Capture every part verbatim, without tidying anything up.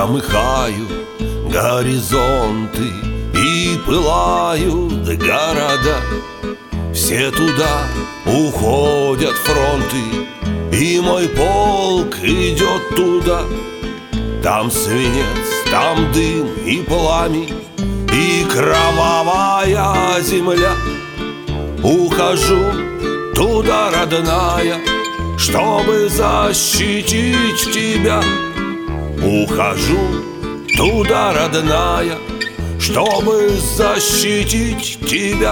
Замыкают горизонты и пылают города. Все туда уходят фронты, и мой полк идет туда. Там свинец, там дым и пламень, и кровавая земля. Ухожу туда, родная, чтобы защитить тебя. Ухожу туда, родная, чтобы защитить тебя.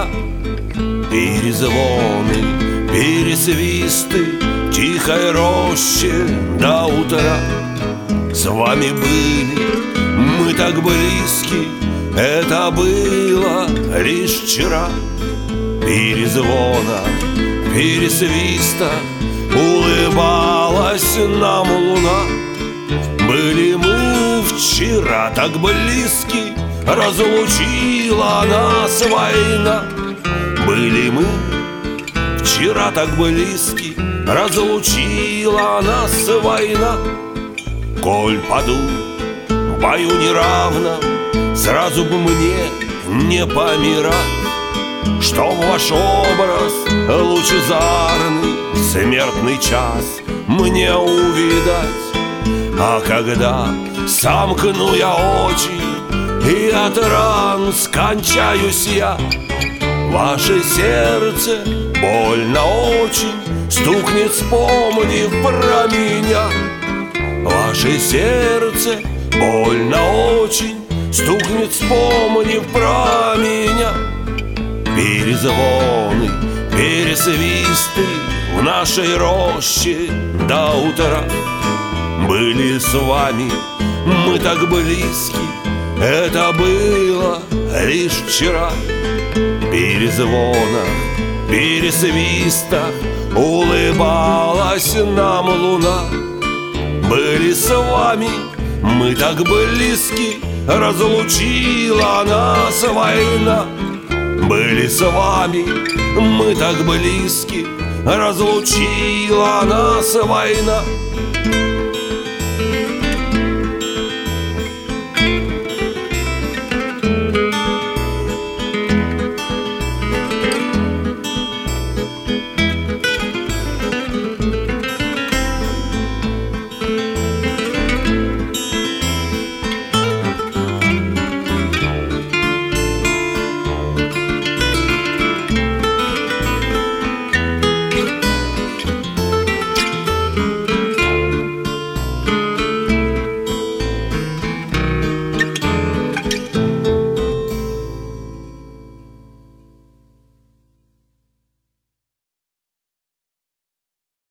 Перезвоны, пересвисты тихой рощи до утра. С вами были мы так близки, это было лишь вчера. Перезвона, пересвиста улыбалась нам луна. Были мы вчера так близки, разлучила нас война. Были мы вчера так близки, разлучила нас война. Коль паду в бою неравно, сразу бы мне не помирать, что ваш образ лучезарный смертный час мне увидать. А когда сомкну я очи и от ран скончаюсь я, ваше сердце больно очень стукнет, вспомнив про меня. Ваше сердце больно очень стукнет, вспомнив про меня. Перезвоны, пересвисты в нашей роще до утра. Были с вами мы так близки, это было лишь вчера. В перезвонах, пересвистах улыбалась нам луна. Были с вами мы так близки, разлучила нас война. Были с вами мы так близки, разлучила нас война.